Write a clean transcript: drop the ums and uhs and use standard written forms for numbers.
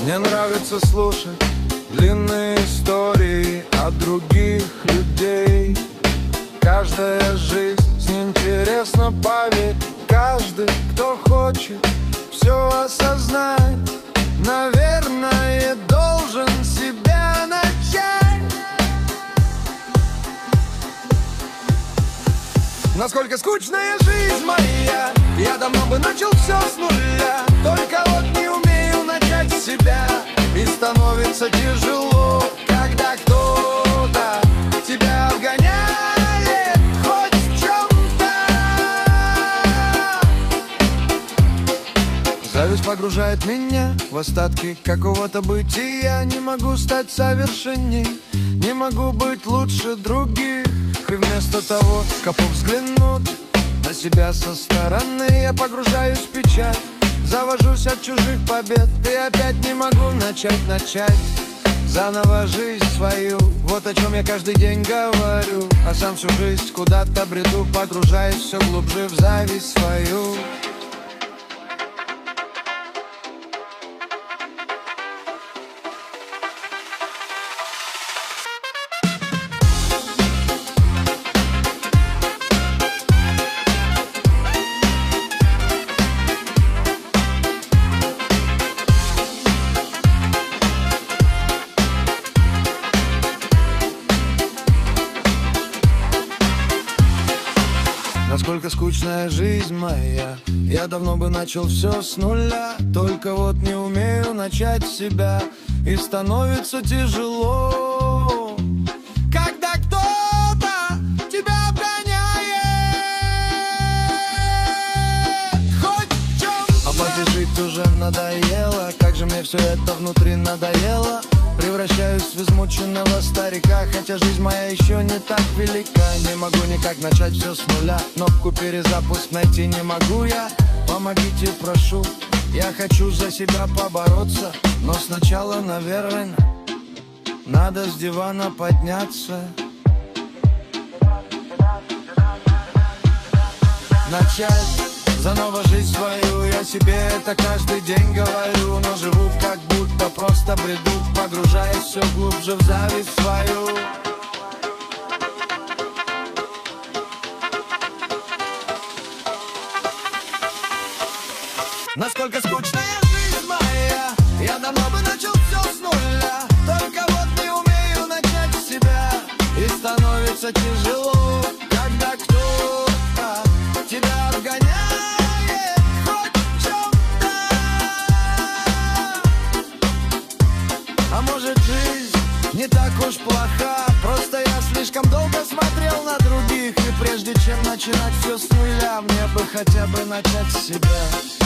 Мне нравится слушать длинные истории от других людей. Каждая жизнь интересна, поверь. Каждый, кто хочет все осознать, наверное, должен себя начать. Насколько скучная жизнь моя, я давно бы начал все с нуля. Только вот не умею начать с себя, и становится тяжело, когда кто-то тебя обгоняет хоть в чем-то. Зависть погружает меня в остатки какого-то бытия. Не могу стать совершенней, не могу быть лучше других. И вместо того, как взглянуть на себя со стороны, я погружаюсь в печаль, завожусь от чужих побед. И опять не могу начать заново жизнь свою. Вот о чем я каждый день говорю, а сам всю жизнь куда-то бреду, погружаясь все глубже в зависть свою. Насколько скучная жизнь моя, я давно бы начал все с нуля. Только вот не умею начать с себя, и становится тяжело, когда кто-то тебя обгоняет хоть в чем-то. А побежить уже надоело, как же мне все это внутри надоело. Превращаюсь в измученного старика, хотя жизнь моя еще не так велика. Не могу никак начать все с нуля, кнопку перезапуск найти не могу я. Помогите, прошу, я хочу за себя побороться. Но сначала, наверное, надо с дивана подняться, начать заново жизнь свою. Я себе это каждый день говорю, но живу как будто просто бреду, погружаясь все глубже в зависть свою. Насколько скучная жизнь моя, я давно бы начал все с нуля. Только вот не умею начать с себя, и становится тяжело, когда кто-то тебя обгоняет. А может, жизнь не так уж плоха, просто я слишком долго смотрел на других. И прежде чем начинать все с нуля, мне бы хотя бы начать с себя.